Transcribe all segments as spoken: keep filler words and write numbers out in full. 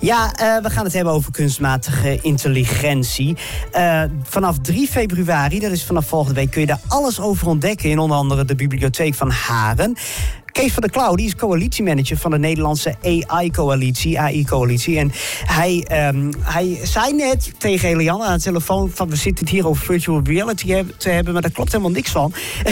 Ja, uh, we gaan het hebben over kunstmatige intelligentie. Uh, vanaf drie februari, dat is vanaf volgende week, kun je daar alles over ontdekken in onder andere de bibliotheek van Haren. Kees van der Klauw, die is coalitiemanager van de Nederlandse A I-coalitie, A I-coalitie. En hij, um, hij zei net tegen Eliane aan de telefoon van we zitten hier over virtual reality te hebben, maar daar klopt helemaal niks van.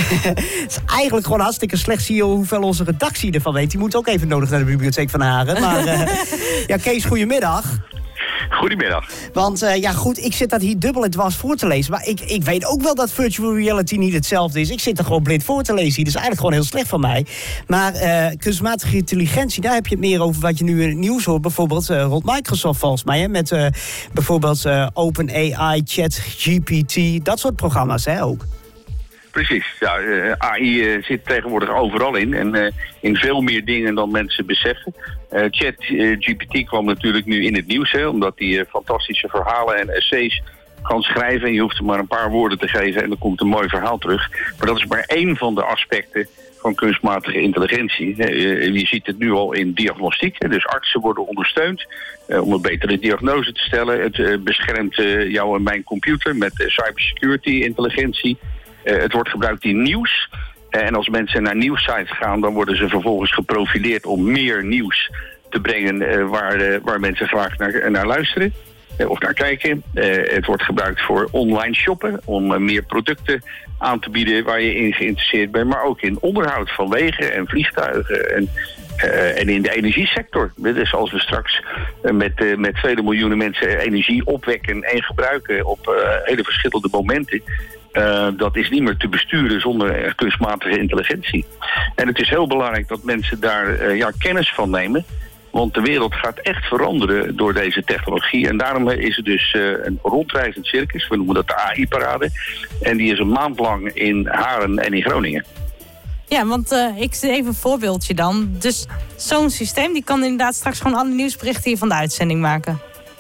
Het is eigenlijk gewoon hartstikke slecht. Zie je hoeveel onze redactie ervan weet. Die moet ook even nodig naar de bibliotheek van Haren. Maar uh, ja, Kees, goedemiddag. Goedemiddag. Want uh, ja goed, ik zit dat hier dubbel en dwars voor te lezen. Maar ik, ik weet ook wel dat virtual reality niet hetzelfde is. Ik zit er gewoon blind voor te lezen. Dat is eigenlijk gewoon heel slecht van mij. Maar uh, kunstmatige intelligentie, daar heb je het meer over wat je nu in het nieuws hoort. Bijvoorbeeld uh, rond Microsoft volgens mij. Hè, met uh, bijvoorbeeld uh, OpenAI, ChatGPT. Dat soort programma's hè ook. Precies. Ja, uh, A I uh, zit tegenwoordig overal in. En uh, in veel meer dingen dan mensen beseffen. Uh, ChatGPT kwam natuurlijk nu in het nieuws. Hè, omdat hij uh, fantastische verhalen en essays kan schrijven. En je hoeft er maar een paar woorden te geven en dan komt een mooi verhaal terug. Maar dat is maar één van de aspecten van kunstmatige intelligentie. Uh, je ziet het nu al in diagnostiek. Hè, dus artsen worden ondersteund uh, om een betere diagnose te stellen. Het uh, beschermt uh, jou en mijn computer met uh, cybersecurity intelligentie. Uh, het wordt gebruikt in nieuws. Uh, en als mensen naar nieuwssites gaan, dan worden ze vervolgens geprofileerd om meer nieuws te brengen uh, waar, uh, waar mensen graag naar, naar luisteren uh, of naar kijken. Uh, het wordt gebruikt voor online shoppen, om uh, meer producten aan te bieden waar je in geïnteresseerd bent. Maar ook in onderhoud van wegen en vliegtuigen en, uh, en in de energiesector. Dus als we straks uh, met, uh, met vele miljoenen mensen energie opwekken en gebruiken op uh, hele verschillende momenten. Uh, dat is niet meer te besturen zonder uh, kunstmatige intelligentie. En het is heel belangrijk dat mensen daar uh, ja, kennis van nemen. Want de wereld gaat echt veranderen door deze technologie. En daarom is er dus uh, een rondreizend circus. We noemen dat de A I-parade. En die is een maand lang in Haren en in Groningen. Ja, want uh, ik zie even een voorbeeldje dan. Dus zo'n systeem die kan inderdaad straks gewoon alle nieuwsberichten hier van de uitzending maken.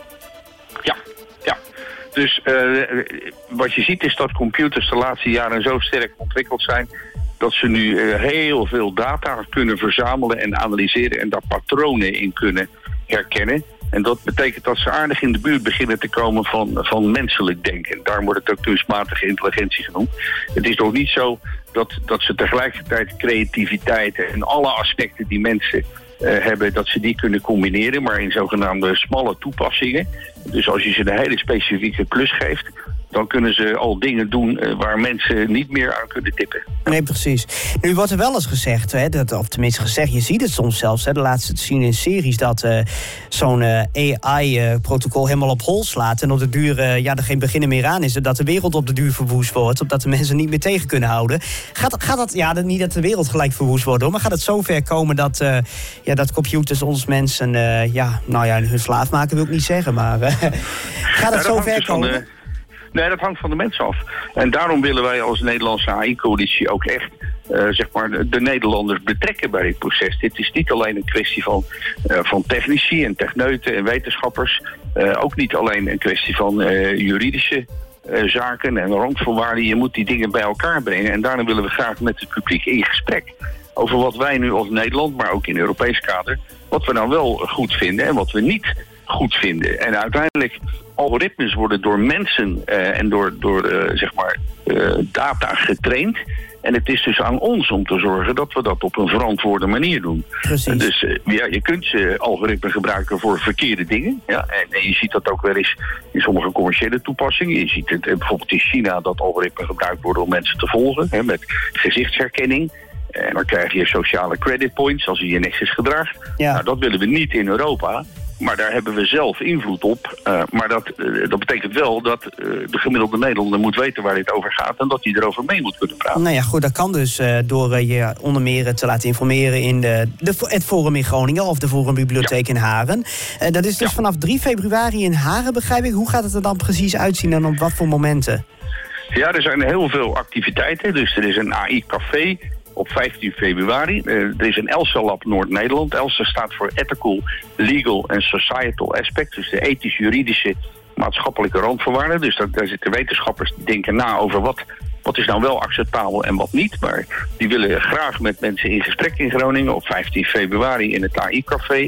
Ja, ja. Dus uh, wat je ziet is dat computers de laatste jaren zo sterk ontwikkeld zijn dat ze nu uh, heel veel data kunnen verzamelen en analyseren en daar patronen in kunnen herkennen. En dat betekent dat ze aardig in de buurt beginnen te komen van, van menselijk denken. Daarom wordt het ook kunstmatige intelligentie genoemd. Het is nog niet zo dat, dat ze tegelijkertijd creativiteit en alle aspecten die mensen uh, hebben, dat ze die kunnen combineren, maar in zogenaamde smalle toepassingen. Dus als je ze een hele specifieke klus geeft, dan kunnen ze al dingen doen uh, waar mensen niet meer aan kunnen tippen. Nee, precies. Nu wordt er wel eens gezegd, hè, dat, of tenminste gezegd, je ziet het soms zelfs, hè, de laatste te zien in series, dat uh, zo'n uh, A I-protocol uh, helemaal op hol slaat en op de duur uh, ja, er geen beginnen meer aan is, dat de wereld op de duur verwoest wordt, opdat de mensen niet meer tegen kunnen houden. Gaat, gaat dat, ja, niet dat de wereld gelijk verwoest wordt, hoor, maar gaat het zo ver komen dat, uh, ja, dat computers ons mensen, uh, ja, nou ja, hun slaaf maken wil ik niet zeggen, maar uh, gaat het ja, zo ver komen? De... Nee, dat hangt van de mensen af. En daarom willen wij als Nederlandse A I-coalitie ook echt uh, zeg maar de, de Nederlanders betrekken bij dit proces. Dit is niet alleen een kwestie van, uh, van technici en techneuten en wetenschappers. Uh, ook niet alleen een kwestie van uh, juridische uh, zaken en randvoorwaarden. Je moet die dingen bij elkaar brengen. En daarom willen we graag met het publiek in gesprek over wat wij nu als Nederland, maar ook in Europees kader, wat we nou wel goed vinden en wat we niet goed vinden. En uiteindelijk, algoritmes worden door mensen uh, en door, door uh, zeg maar, uh, data getraind. En het is dus aan ons om te zorgen dat we dat op een verantwoorde manier doen. Precies. Dus uh, ja, je kunt uh, algoritmen gebruiken voor verkeerde dingen. Ja, en, en je ziet dat ook wel eens in sommige commerciële toepassingen. Je ziet het uh, bijvoorbeeld in China dat algoritmen gebruikt worden om mensen te volgen. Hè, met gezichtsherkenning. En dan krijg je sociale credit points als je je netjes gedraagt. Ja. Nou, dat willen we niet in Europa. Maar daar hebben we zelf invloed op. Uh, maar dat, uh, dat betekent wel dat uh, de gemiddelde Nederlander moet weten waar dit over gaat en dat hij erover mee moet kunnen praten. Nou ja, goed, dat kan dus uh, door uh, je onder meer te laten informeren in de, de, het Forum in Groningen of de Forum Bibliotheek ja. in Haren. Uh, dat is dus ja. vanaf drie februari in Haren, begrijp ik. Hoe gaat het er dan precies uitzien en op wat voor momenten? Ja, er zijn heel veel activiteiten. Dus er is een A I-café op vijftien februari. Uh, er is een ELSA Lab Noord-Nederland. ELSA staat voor Ethical, Legal en Societal Aspects. Dus de ethisch-juridische maatschappelijke randvoorwaarden. Dus daar, daar zitten wetenschappers die denken na over wat, wat is nou wel acceptabel en wat niet. Maar die willen graag met mensen in gesprek in Groningen op vijftien februari in het A I-café.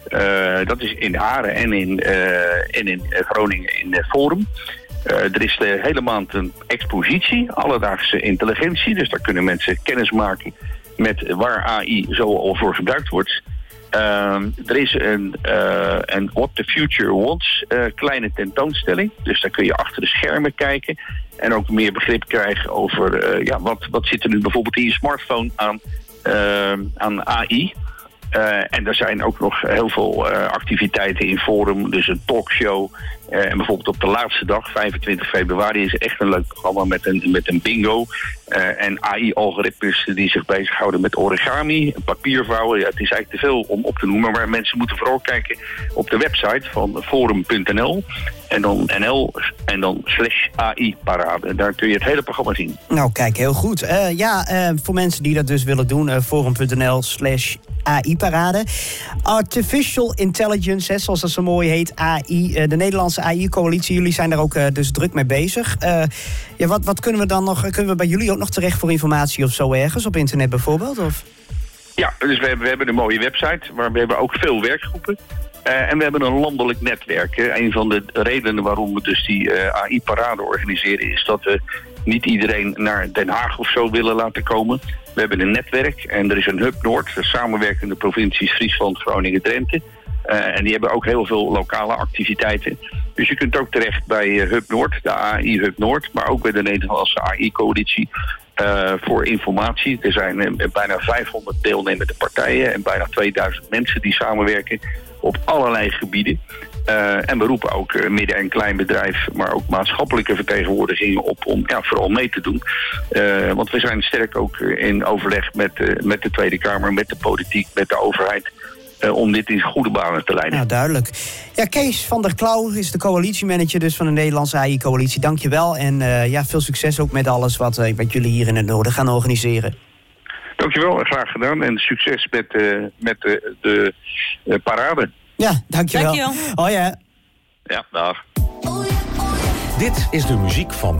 Uh, dat is in Haren en in, uh, en in Groningen in uh, Forum. Uh, er is de hele maand een expositie, alledaagse intelligentie. Dus daar kunnen mensen kennis maken met waar A I zo al voor gebruikt wordt. Uh, er is een, uh, een What the Future Wants uh, kleine tentoonstelling. Dus daar kun je achter de schermen kijken. En ook meer begrip krijgen over uh, ja, wat, wat zit er nu bijvoorbeeld in je smartphone aan, uh, aan A I. Uh, en er zijn ook nog heel veel uh, activiteiten in Forum. Dus een talkshow. Uh, en bijvoorbeeld op de laatste dag, vijfentwintig februari, is echt een leuk programma met een, met een bingo. Uh, en A I-algoritmes die zich bezighouden met origami, papiervouwen. Ja, het is eigenlijk te veel om op te noemen. Maar mensen moeten vooral kijken op de website van forum punt n l. En dan N L en dan slash A I-parade. Daar kun je het hele programma zien. Nou, kijk, heel goed. Uh, ja, uh, voor mensen die dat dus willen doen, uh, forum punt n l slash A I-parade. Artificial Intelligence, hè, zoals dat zo mooi heet, A I. Uh, de Nederlandse A I-coalitie, jullie zijn daar ook uh, dus druk mee bezig. Uh, ja, wat, wat kunnen we dan nog, kunnen we bij jullie ook nog terecht voor informatie of zo ergens, op internet bijvoorbeeld? Of? Ja, dus we hebben, we hebben een mooie website, waar we hebben ook veel werkgroepen. Uh, en we hebben een landelijk netwerk. Hè. Een van de redenen waarom we dus die uh, A I-parade organiseren is dat we niet iedereen naar Den Haag of zo willen laten komen. We hebben een netwerk en er is een Hub Noord, de samenwerkende provincies Friesland, Groningen, Drenthe. Uh, en die hebben ook heel veel lokale activiteiten. Dus je kunt ook terecht bij uh, Hub Noord, de A I Hub Noord, maar ook bij de Nederlandse A I-coalitie uh, voor informatie. Er zijn uh, bijna vijfhonderd deelnemende partijen en bijna tweeduizend mensen die samenwerken op allerlei gebieden. Uh, en we roepen ook uh, midden- en kleinbedrijf, maar ook maatschappelijke vertegenwoordigingen op om ja, vooral mee te doen. Uh, want we zijn sterk ook in overleg met, uh, met de Tweede Kamer, met de politiek, met de overheid, Uh, om dit in goede banen te leiden. Nou, duidelijk. Ja, Kees van der Klauw is de coalitiemanager dus van de Nederlandse A I-coalitie. Dank je wel en uh, ja, veel succes ook met alles wat, uh, wat jullie hier in het noorden gaan organiseren. Dankjewel, graag gedaan. En succes met, uh, met de, de uh, parade. Ja, dankjewel. Dankjewel. Oh ja. Ja, dag. Dit is de muziek van